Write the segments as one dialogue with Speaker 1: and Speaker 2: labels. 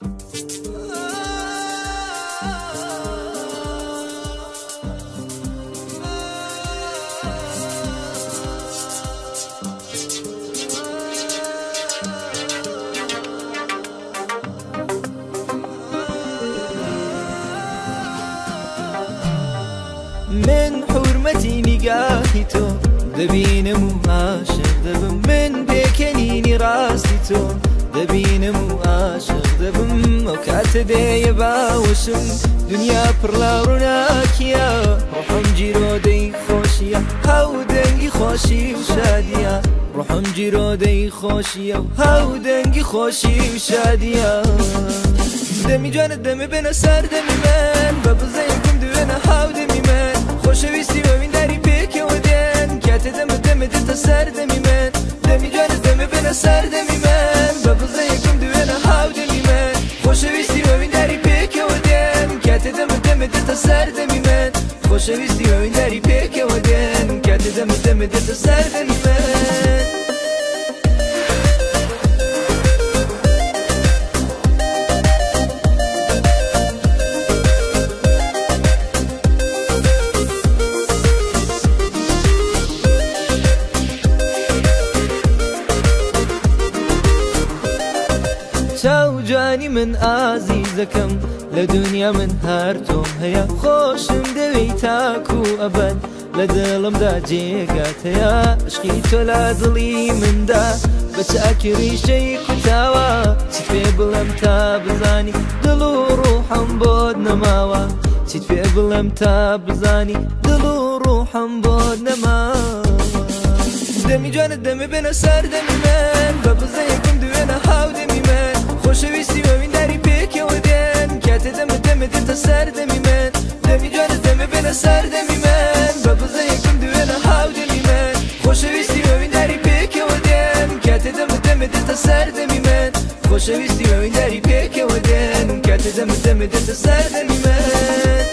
Speaker 1: من حرمتي نگاهی تو دبینم و عاشق دبم، من بکنینی راستی تو دبینم و عاشق دبم. و کات دی باوشم دنیا پر ڕووناکیە، ڕۆحم جیرۆ دەی خۆشیە، هەو دەنگی خۆشی و شادیە. ڕۆحم جیرۆ دەی خۆشیە و هەو دەنگی خۆشی و شادیە. دەمی جوانت دەمێ بێنە سەر دەمی من، بە بزەیەکم دوێنە هاو دەمی من. خۆشەویستی وەوینداری پێکەوە دێن، کاتێ دەمە دەمە دێتە سەر دەمی من. دەمی جوانت دەمێ بێنە سەر دەمی من، بە بزەیەکم دوێنە هاو دەمی من. خۆشەویستی وەوینداری پێکەوە دێن، کاتێ دەمە دەمە دێتە سەر دەمی من. خۆشەویستی وەوینداری پێکەوە دێن، کاتێ دەمە دەمە دێتە سەر دەمی من. چاو جوانی من ئازیزەکەم لە دنیا من هەر تۆم هەیە، خۆشم دەوێی تاکو ئەبەد لە دڵمدا جێگات هەیە. عشقی تۆ لە دڵی مندا بە چاکریشەی کوتاوە، چیت پێ بڵێم تا بزانی دڵ و ڕوحم بۆت نەماوە. چیت پێ بڵێم تا بزانی دڵ و ڕوحم بۆت نەماوە. دەمی جوانت دەمێ بێنە سەر دەمی من، بە بزەیەکم دوێنە هاو دەمی من. خۆشەویستی وەوینداری پێکەوە دێن، کاتێ دەمە دەمە دێتە سەر دەمی من. دەمی جوانت دەمێ بێنە سەر دەمی من، بە بزەیەکم دوێنە هاو دەمی من. خۆشەویستی وەوینداری پێکەوە دێن، کاتێ دەمە دەمە دێتە سەر دەمی من. خۆشەویستی وەوینداری پێکەوە دێن، کاتێ دەمە دەمە دێتە سەر دەمی من.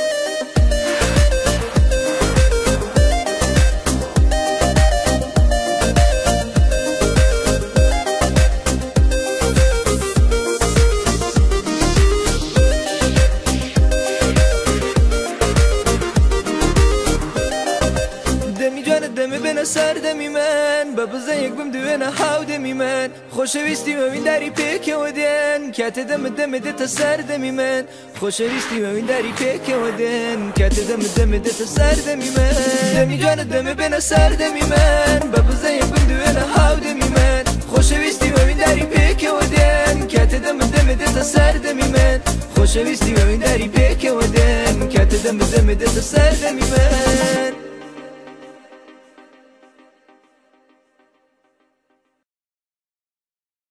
Speaker 1: دەمێ بێنە سەر دەمی من، بە بزەیەک بم دوێنە هاو دەمی من. خۆشەویستی وەوینداری پێکەوە دێن، کاتێ دەمە دەمە دێتە سەر دەمی من. خۆشەویستی وەوینداری پێکەوە دێن، کاتێ دەمە دەمە دێتە سەر دەمی من. دەمی جوانت دەمێ بێنە سەر دەمی من، بە بزەیەک بم دوێنە هاو دەمی من. خۆشەویستی وەوینداری پێکەوە دێن، کاتێ دەمە دەمە دێتە سەر دەمی من. خۆشەویستی وەوینداری پێکەوە دێن، کاتێ دەمە دەمە دێتە سەر دەمی من.